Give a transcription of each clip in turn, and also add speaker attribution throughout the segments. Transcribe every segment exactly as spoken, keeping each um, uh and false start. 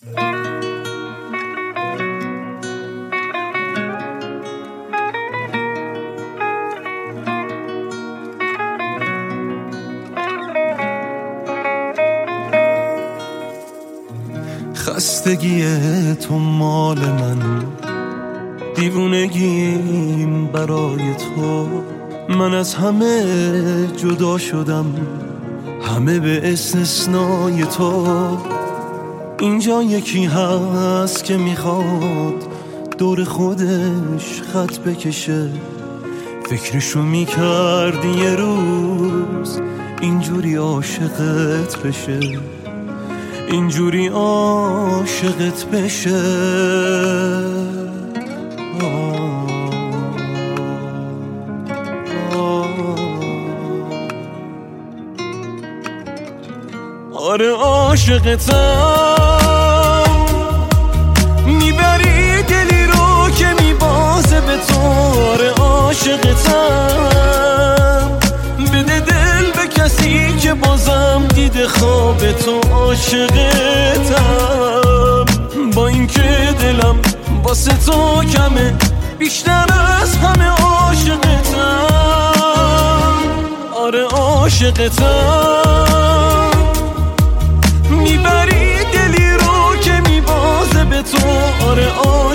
Speaker 1: خستگی تو مال من، دیوونگیم برای تو. من از همه جدا شدم، همه به استثنای تو. اینجا یکی هست که میخواد دور خودش خط بکشه. فکرشو میکردی یه روز اینجوری عاشقت بشه، اینجوری عاشقت بشه. آه آه آره عاشقتم، میبری دلی رو که میبازه به تو. آره عاشقتم، بده دل به کسی که بازم دیده خواب تو. عاشقتم با این که دلم واسه تو کمه، بیشتر از همه عاشقتم. آره عاشقتم، میبری دلی رو که میبازه به تو. آره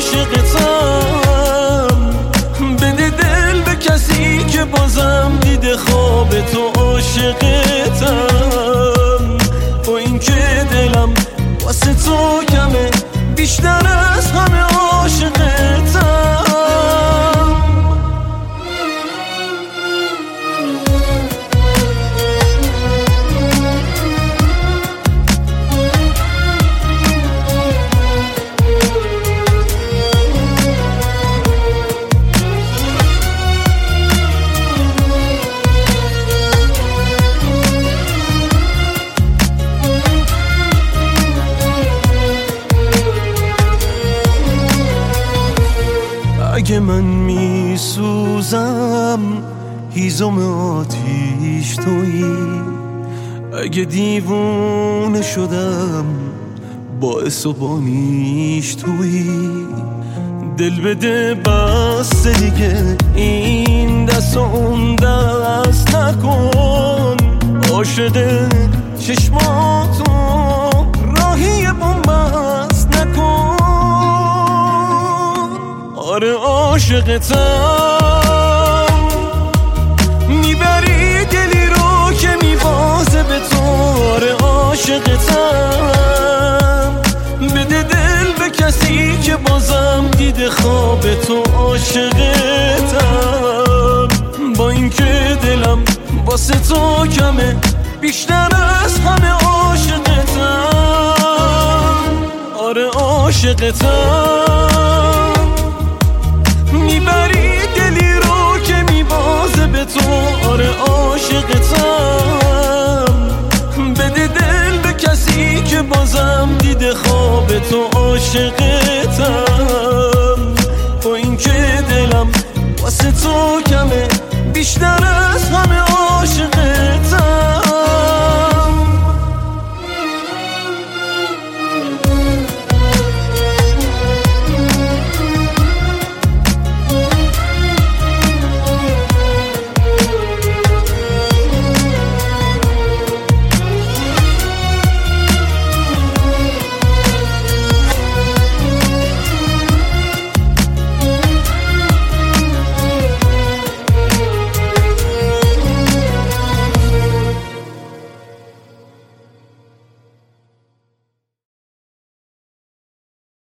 Speaker 1: عاشقتم، بده دل به کسی که بازم دیده خواب تو. عاشقتم با این که دلم واسه تو کمه، بیشتر از همه عاشقتم. اگه من میسوزم هیزم آتیش تویی، اگه دیوونه شدم باعث و بانیش تویی. دل بده بس دیگه این دست و اون دست نکن. عاشق چشماتو راهی بومبست نکن. آره عاشقتم، میبری دلی رو که میبازه به تو. آره عاشقتم، بده دل به کسی که بازم دیده خواب تو. عاشقتم با این که دلم واسه تو کمه، بیشتر از همه عاشقتم. آره عاشقتم، میبری دلی رو که میبازه به تو. آره عاشقتم، بده دل به کسی که بازم دیده خواب تو. عاشقتم با این که دلم واسه تو کمه، بیشتر